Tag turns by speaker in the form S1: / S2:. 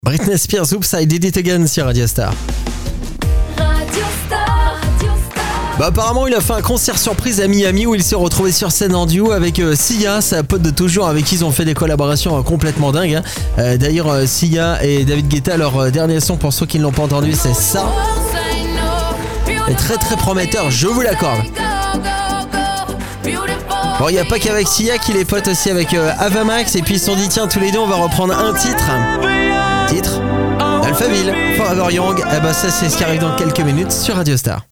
S1: Britney Spears, Oops, I Did It Again sur Radio Star. Bah apparemment il a fait un concert surprise à Miami où il s'est retrouvé sur scène en duo avec Sia, sa pote de toujours avec qui ils ont fait des collaborations complètement dingues. D'ailleurs Sia et David Guetta, leur dernier son, pour ceux qui ne l'ont pas entendu, c'est ça. C'est très très prometteur, je vous l'accorde. Bon, il n'y a pas qu'avec Sia qu'il est pote aussi avec Avamax, et puis ils se sont dit tiens tous les deux on va reprendre un titre d'Alphaville, Forever Young. Eh ben ça c'est ce qui arrive dans quelques minutes sur Radio Star.